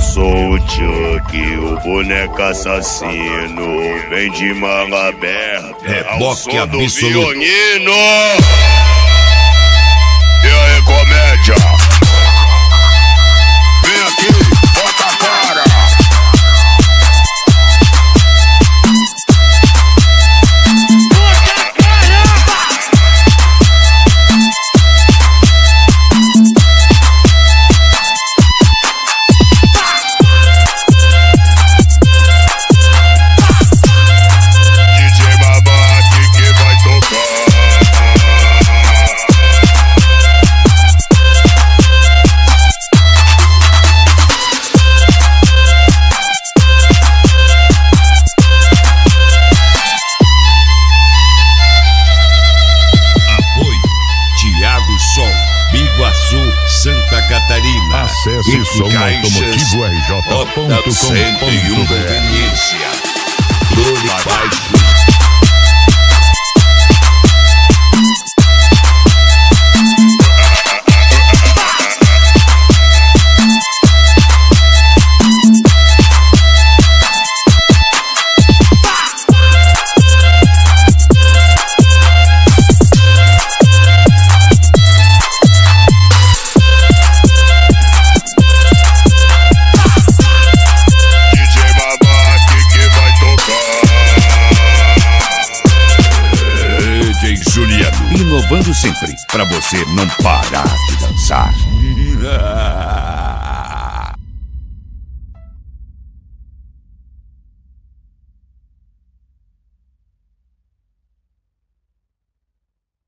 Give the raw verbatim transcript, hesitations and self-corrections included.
sou o Chuck, o boneco assassino. Vem de manga aberta, ao som do violino. E aí, comédia? Vem aqui, bota a cara. Santa Catarina. Acesse som automotivo r j ponto com ponto b r. Conveniência. Drone baixo. Inovando sempre, pra você não parar de dançar.